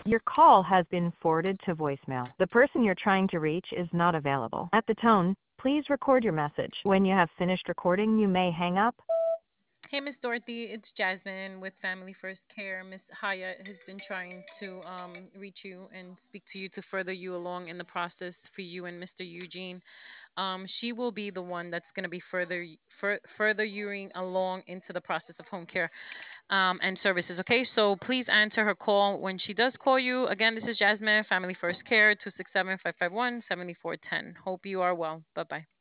Your call has been forwarded to voicemail. The person you're trying to reach is not available. At the tone, please record your message. When you have finished recording, you may hang up. Hey, Miss Dorothy, it's Jasmine with Family First Care. Miss Hyatt has been trying to reach you and speak to you to further you along in the process for you and Mr. Eugene. She will be the one that's going to be further you along into the process of home care and services. Okay, so please answer her call when she does call you. Again, this is Jasmine, Family First Care, 267-551-7410. Hope you are well. Bye bye.